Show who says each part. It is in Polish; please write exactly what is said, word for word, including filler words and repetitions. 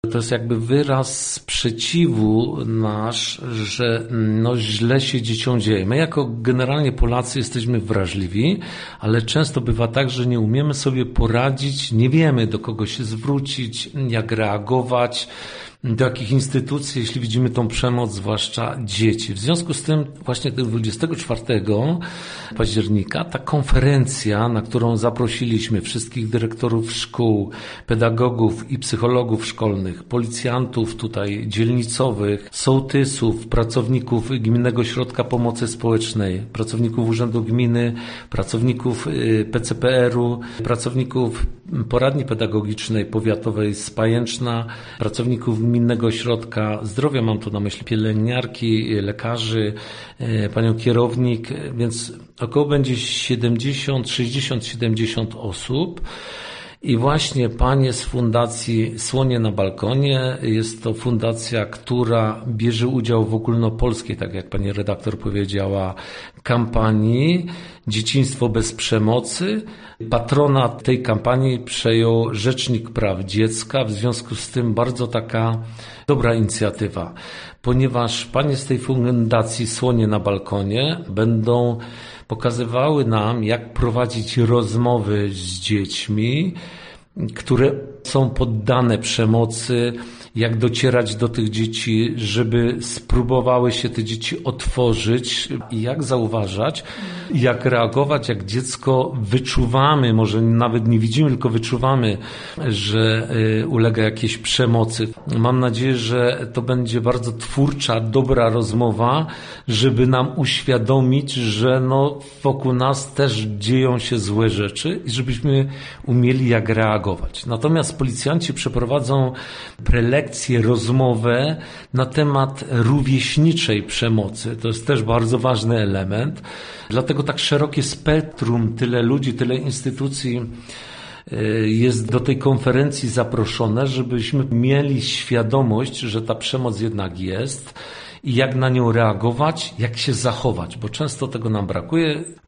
Speaker 1: To jest jakby wyraz sprzeciwu nasz, że no źle się dzieciom dzieje. My jako generalnie Polacy jesteśmy wrażliwi, ale często bywa tak, że nie umiemy sobie poradzić, nie wiemy do kogo się zwrócić, jak reagować, do jakich instytucji, jeśli widzimy tą przemoc, zwłaszcza dzieci. W związku z tym właśnie tego dwudziestego czwartego października ta konferencja, na którą zaprosiliśmy wszystkich dyrektorów szkół, pedagogów i psychologów szkolnych, policjantów tutaj dzielnicowych, sołtysów, pracowników Gminnego Ośrodka Pomocy Społecznej, pracowników Urzędu Gminy, pracowników P C P R-u, pracowników Poradni Pedagogicznej Powiatowej z Pajęczna, pracowników Gminnego Ośrodka Zdrowia, mam tu na myśli pielęgniarki, lekarzy, panią kierownik, więc około będzie siedemdziesiąt, sześćdziesiąt, siedemdziesiąt osób. I właśnie panie z Fundacji Słonie na Balkonie, jest to fundacja, która bierze udział w ogólnopolskiej, tak jak pani redaktor powiedziała, kampanii Dzieciństwo bez przemocy. Patronat tej kampanii przejął Rzecznik Praw Dziecka, w związku z tym bardzo taka dobra inicjatywa, ponieważ panie z tej fundacji Słonie na Balkonie będą pokazywały nam, jak prowadzić rozmowy z dziećmi, które są poddane przemocy, jak docierać do tych dzieci, żeby spróbowały się te dzieci otworzyć i jak zauważać, jak reagować, jak dziecko wyczuwamy, może nawet nie widzimy, tylko wyczuwamy, że ulega jakiejś przemocy. Mam nadzieję, że to będzie bardzo twórcza, dobra rozmowa, żeby nam uświadomić, że no wokół nas też dzieją się złe rzeczy i żebyśmy umieli jak reagować. Natomiast policjanci przeprowadzą prelekcje, rozmowę na temat rówieśniczej przemocy. To jest też bardzo ważny element. Dlatego tak szerokie spektrum, tyle ludzi, tyle instytucji jest do tej konferencji zaproszone, żebyśmy mieli świadomość, że ta przemoc jednak jest i jak na nią reagować, jak się zachować, bo często tego nam brakuje.